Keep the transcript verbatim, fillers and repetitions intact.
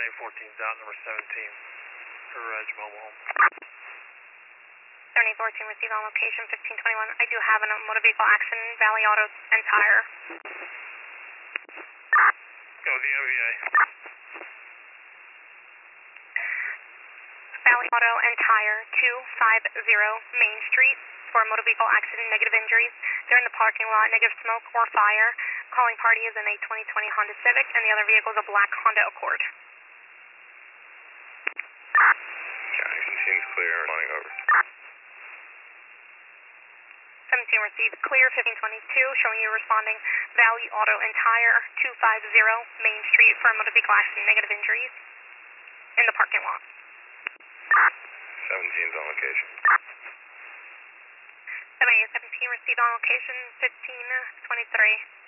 eight fourteen's out, number seventeen, for Reg Mobile Home. seven eight fourteen, receive on location, fifteen twenty-one. I do have a motor vehicle accident, Valley Auto and Tire. Go with the M V A. Valley Auto and Tire, two five zero Main Street, for a motor vehicle accident, negative injuries. They're in the parking lot, negative smoke or fire. Calling party is in a twenty twenty Honda Civic, and the other vehicle is a black Honda Accord. Jackson seems clear, running over. seventeen received, clear, fifteen twenty-two, showing you responding Valley Auto and Tire, two five zero Main Street, for a motor vehicle accident, negative injuries, in the parking lot. seventeen's on location. seven eight seventeen received on location, fifteen twenty-three.